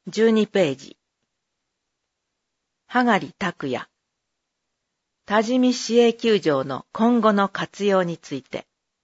12ページ。羽刈拓也。多治見市営球場の今後の活用について。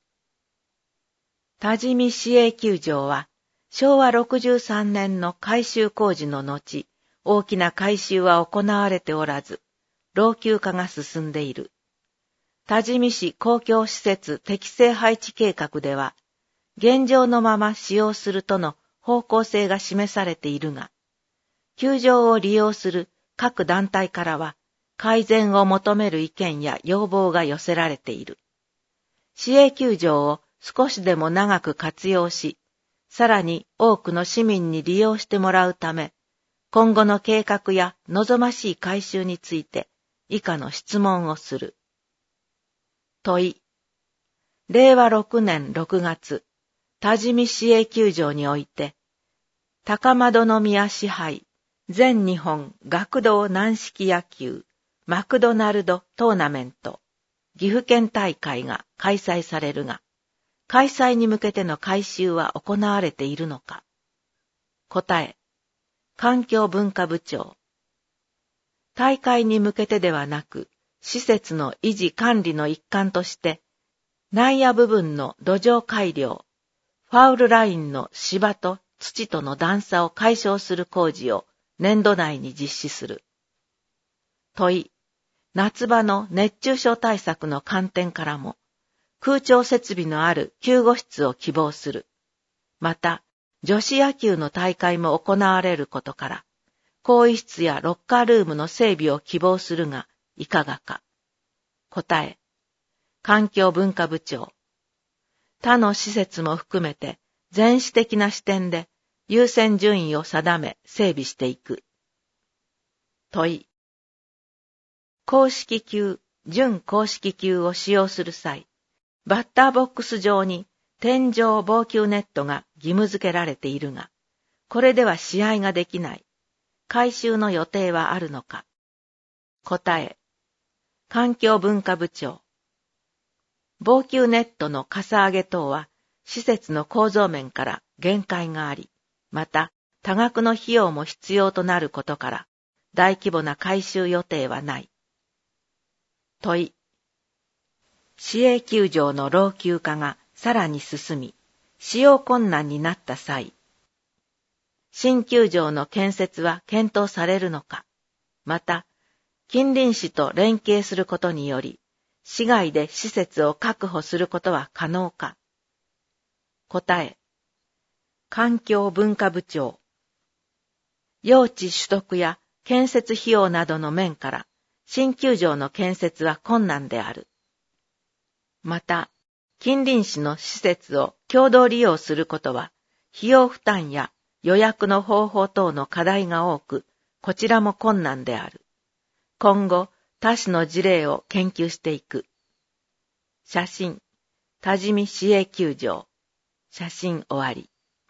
多治見市営球場は、昭和63年の改修工事の後、大きな改修は行われておらず、老朽化が進んでいる。多治見市公共施設適正配置計画では、現状のまま使用するとの方向性が示されているが、球場を利用する各団体からは、改善を求める意見や要望が寄せられている。市営球場を少しでも長く活用し、さらに多くの市民に利用してもらうため、今後の計画や望ましい改修について以下の質問をする。問い。令和6年6月、多治見市営球場において、高円宮支配全日本学童軟式野球マクドナルドトーナメント岐阜県大会が開催されるが、開催に向けての改修は行われているのか。答え。環境文化部長。大会に向けてではなく、施設の維持管理の一環として、内野部分の土壌改良、ファウルラインの芝と土との段差を解消する工事を年度内に実施する。問い。夏場の熱中症対策の観点からも、空調設備のある救護室を希望する。また、女子野球の大会も行われることから、更衣室やロッカールームの整備を希望するが、いかがか。答え。環境文化部長。他の施設も含めて、全市的な視点で優先順位を定め整備していく。問い。公式球、準公式球を使用する際、バッターボックス上に天井防球ネットが義務付けられているが、これでは試合ができない。改修の予定はあるのか。答え。環境文化部長。防球ネットのかさ上げ等は、施設の構造面から限界があり、また多額の費用も必要となることから、大規模な改修予定はない。問い。市営球場の老朽化がさらに進み、使用困難になった際、新球場の建設は検討されるのか、また、近隣市と連携することにより、市外で施設を確保することは可能か。答え。環境文化部長。用地取得や建設費用などの面から、新球場の建設は困難である。また、近隣市の施設を共同利用することは、費用負担や予約の方法等の課題が多く、こちらも困難である。今後、他市の事例を研究していく。写真、多治見市営球場。写真終わり。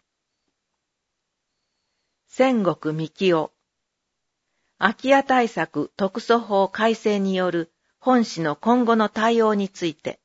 千石幹夫。空き家対策特措法改正による本市の今後の対応について。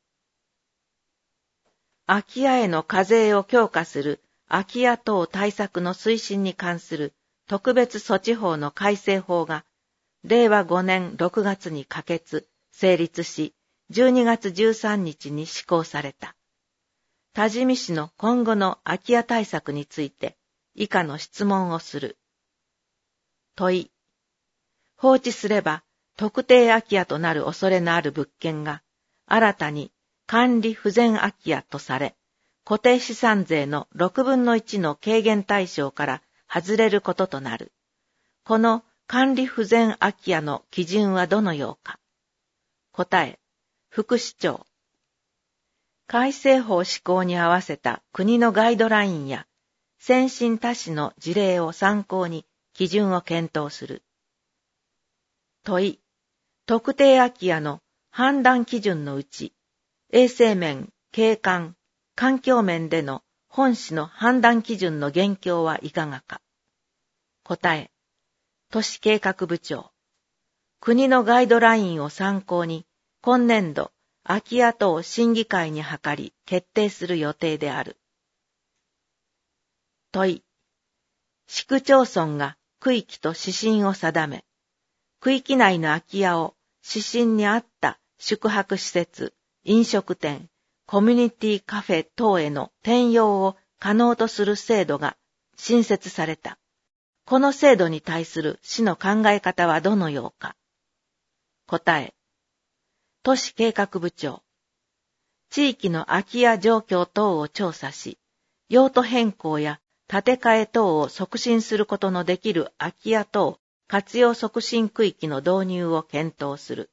空き家への課税を強化する空き家等対策の推進に関する特別措置法の改正法が、令和5年6月に可決、成立し、12月13日に施行された。多治見市の今後の空き家対策について、以下の質問をする。問い。放置すれば、特定空き家となる恐れのある物件が、新たに管理不全空き家とされ、固定資産税の6分の1の軽減対象から外れることとなる。この管理不全空き家の基準はどのようか。答え。副市長。改正法施行に合わせた国のガイドラインや先進他市の事例を参考に基準を検討する。問い。特定空き家の判断基準のうち、衛生面、景観、環境面での本市の判断基準の現況はいかがか。答え。都市計画部長。国のガイドラインを参考に、今年度、空き家等審議会に諮り決定する予定である。問い。市区町村が区域と指針を定め、区域内の空き家を指針に合った宿泊施設、飲食店、コミュニティカフェ等への転用を可能とする制度が新設された。この制度に対する市の考え方はどのようか。答え。都市計画部長。地域の空き家状況等を調査し、用途変更や建て替え等を促進することのできる空き家等活用促進区域の導入を検討する。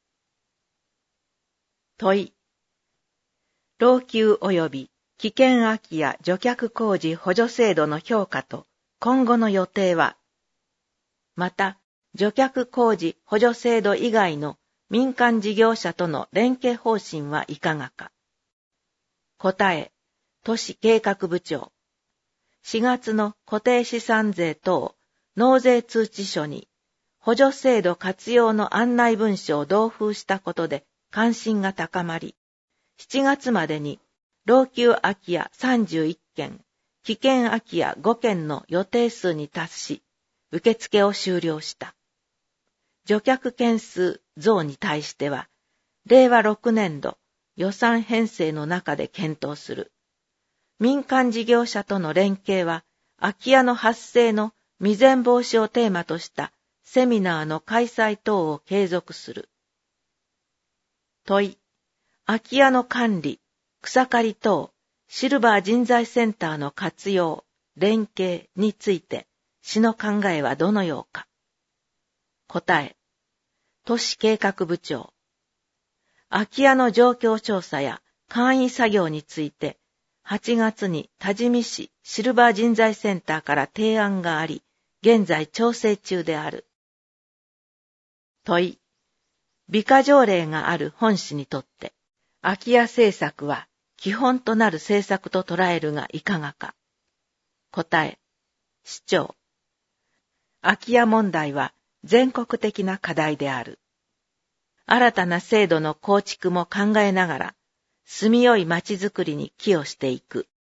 問い。老朽及び危険空き家除却工事補助制度の評価と今後の予定は、また、除却工事補助制度以外の民間事業者との連携方針はいかがか。答え、都市計画部長。4月の固定資産税等納税通知書に補助制度活用の案内文書を同封したことで関心が高まり、7月までに老朽空き家31件、危険空き家5件の予定数に達し、受付を終了した。除却件数増に対しては、令和6年度予算編成の中で検討する。民間事業者との連携は、空き家の発生の未然防止をテーマとしたセミナーの開催等を継続する。問い。空き家の管理、草刈り等、シルバー人材センターの活用、連携について、市の考えはどのようか。答え。都市計画部長。空き家の状況調査や簡易作業について、8月に多治見市シルバー人材センターから提案があり、現在調整中である。問い。美化条例がある本市にとって、空き家政策は基本となる政策と捉えるがいかがか。答え。市長。空き家問題は全国的な課題である。新たな制度の構築も考えながら、住みよい街づくりに寄与していく。